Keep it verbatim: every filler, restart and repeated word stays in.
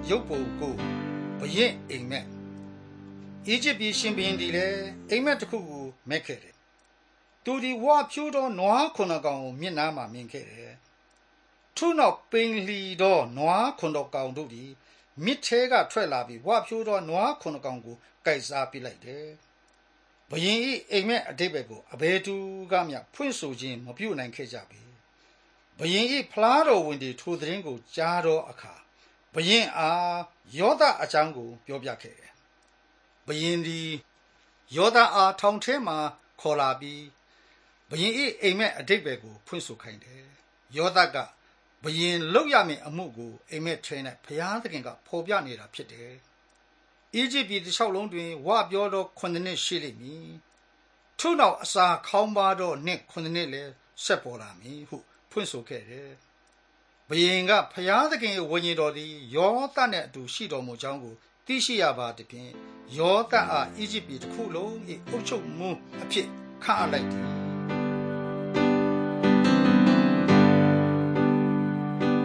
ရုပ်ပုံကိုဘရင်အိမ်မက်အီဂျစ်ပြည်ရှင်ဘုရင်ဒီလည်းအိမ်မက်တစ်ခုကိုမက်ခဲ့တယ်သူဒီဝါဖြိုးသောနွားခုနှစ်ကောင်ကိုမျက်နှာမှာမြင်ခဲ့တယ်ထို့နောက်ပိန်လီသောနွားခုနှစ်ကောင်တို့သည်မြစ်ထဲကထွက်လာပြီးဝါဖြိုးသောနွားခုနှစ်ကောင်ကိုကိုက်စားပစ်လိုက်တယ်ဘရင်ဤအိမ်မက်အတိတ်ဘက်ကိုအဘယ်သူကမျှဖွင့်ဆိုခြင်းမပြုနိုင်ခဲ့ကြပေဘရင်ဤဖလားတော်ဝင်တွေထိုသတင်းကိုကြားသောအခါဘရင်အားယောသအကြောင်းကိုပြောပြခဲ့တယ်ဘရင်သည်ယောသအားထောင်ထဲမှခေါ်လာပြီးဘရင်ဤအိမ်မက်အတိတ်ဘက်ကိုဖွင့်ဆိုခိုင်းတယ်ယောသကဘရင်လုပ်ရမည့်အမှုကိုအိမ်မက်ထဲ၌ဘုရားသခင်ကဖော်ပြနေတာဖြစ်တယ်အီဂျစ်ပြည်တစ်လျှောက်လုံးတွင်ဝပြောသောခုနှစ်နှစ်ရှိလိမ့်မည်ထို့နောက်အစာခေါင်းပါသောနှစ်ခုနှစ်နှစ်လည်းဆက်ပေါ်လာမည်ဟုဖွင့်ဆိုခဲ့တယ်ဘရင်ကဘုရားသခင်ရဲ့ဝိညာဉ်တော်သည်ယောသနှင့်အတူရှိတော်မူကြောင်းကိုသိရှိရပါသည်ဖြင့်ယောသအားအီဂျစ်ပြည်တစ်ခုလုံး၏အုပ်ချုပ်မှုအဖြစ်ခန့်အပ်လိုက်သည်